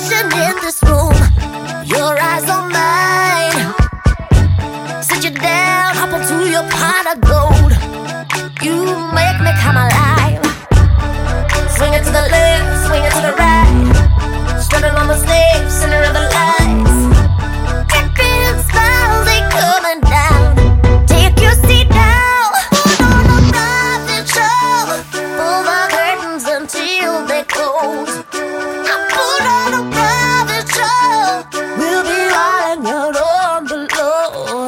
passion in this room. Your eyes on mine. Sit you down, hop onto your pot of gold. You make me come alive. Swing it to the left, swing it to the right. Strutting on the stage, center of the lights. Dripping smiles, they coming down. Take your seat now. Put on a private show. Pull the curtains until they close. I put on a private show. We'll be riding out on the low.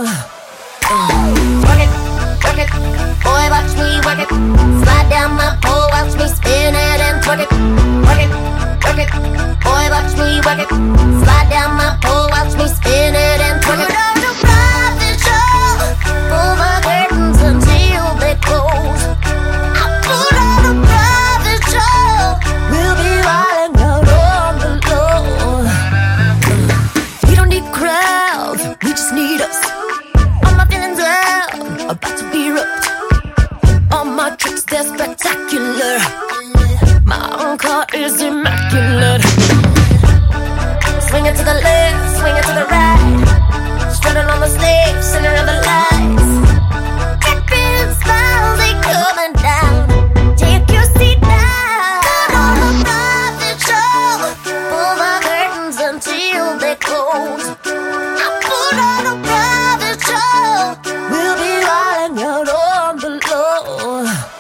Work it, boy, watch me work it. Slide down my pole, watch me spin it and twerk it. Work it, boy, watch me work it. Slide down my pole, watch me spin it and twerk it. Put on a private show. Pull the curtains until they close. I put on a private show. We'll be riding out on the low. We don't need crowds, we just need us. All my feelings out, about to be ripped. All my tricks, they're spectacular. My own car is immaculate. Swing it to the left, swing it to the right. Strutting on the stage, center of the lights. Dripping smiles, they coming down. Take your seat now. Put on a private show. Pull the curtains until they close. I put on a private show. We'll be riding out on the low.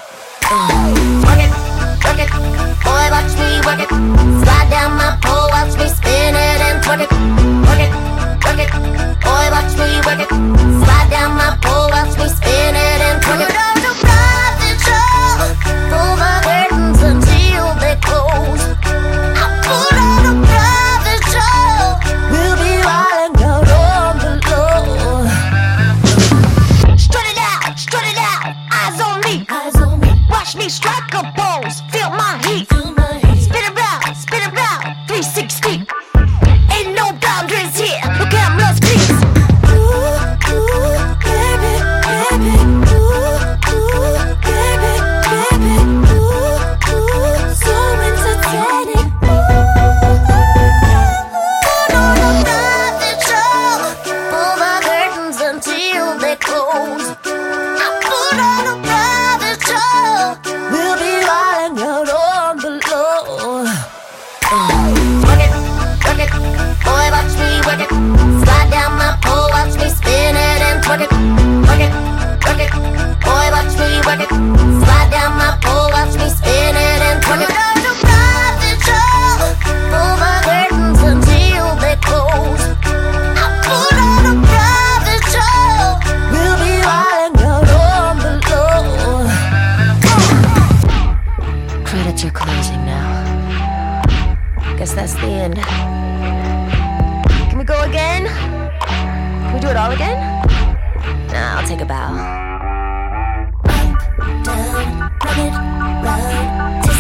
Work it, boy, watch me work it. Slide down my pole, watch me spin it and twerk it. Work it, boy, watch me work it. Slide down my pole, watch me spin it and twerk it. Put on a private show. Pull the curtains until they close. I put on a private show. We'll be riding out on the low. Strut it out, eyes on me. Watch me strike a pose, feel my heat. Spin around, 360. Ain't no boundaries here, no cameras, please. Ooh, baby, baby. Ooh, baby, baby. Ooh, so entertaining. Put on a private show. Pull the curtains until they close. I put on a private show. We'll be riding out on the low. Work it, boy, watch me work it. Slide down my pole, watch me spin it and twerk it. Work it, boy, watch me work it. Slide down my pole, watch me spin it and twerk it. Put on a private show. Pull the curtains until they close. I put on a private show. We'll be riding out on the low. Credits are closing now. Guess that's the end. Can we go again? Can we do it all again? Nah, I'll take a bow. Up, down, run it, round.